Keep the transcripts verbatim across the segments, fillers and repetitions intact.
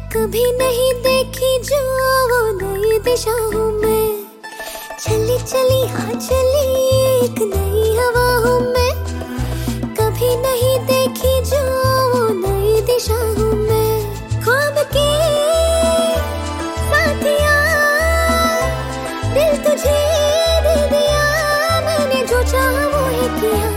कभी नहीं देखी जो वो नई दिशा हूँ मैं। चली चली हाँ चली एक नई हवा हूँ मैं। कभी नहीं देखी जो वो नई दिशा हूँ मैं। ख्वाब के साथिया दिल तुझे दे दिया, मैंने जो चाहा वो ही किया।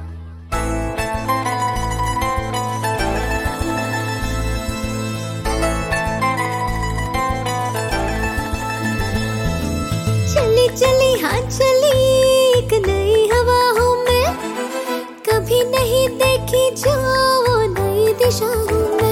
चली चली हाँ चली एक नई हवा हूँ मैं। कभी नहीं देखी जो वो नई दिशा हूँ मैं।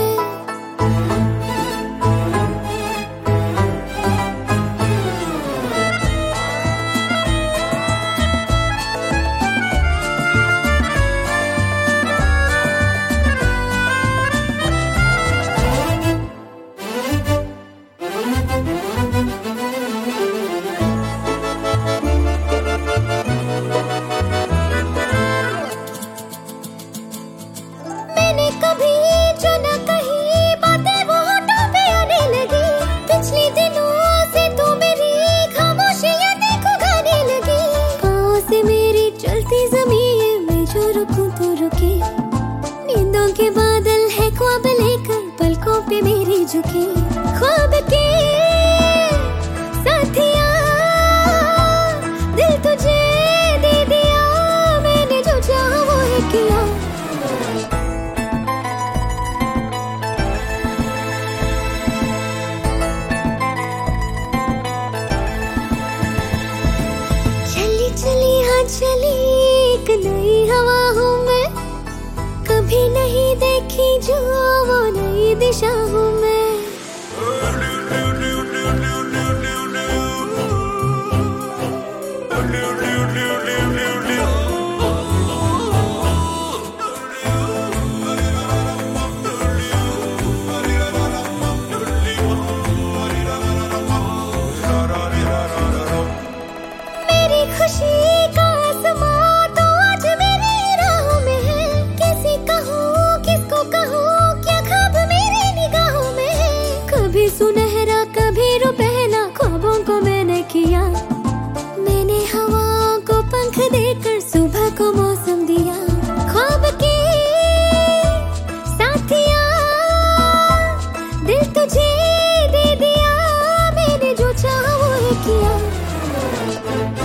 मैंने कभी जो न कही बातें वो होठों पे आने लगी। पिछले दिनों से तो मेरी खामोशियां देखो गाने लगी। पाँव से मेरी चलती ज़मीन में जो रुकूं तो रुके। नींदों के बादल है ख्वाब लेकर पलकों पे मेरी झुकी। ख्वाब के साथिया दिल तुझे दे दिया, मैंने जो चाहा वो ही किया। चली चली हाँ चली एक नई हवा हूँ मैं। कभी नहीं देखी जो वो नई दिशा हूँ मैं। मेरी खुशी का आसमां तो आज मेरी राहों में है। कैसे कहूँ किसको कहूँ क्या ख्वाब मेरी निगाहों में है। कभी सुनहरा कभी रुपहला ख्वाबों को मैंने किया। मैंने हवाओं को पंख देकर सुबह को मौसम दिया। ख्वाब के साथिया दिल तुझे दे दिया, मैंने जो चाहा वो ही किया।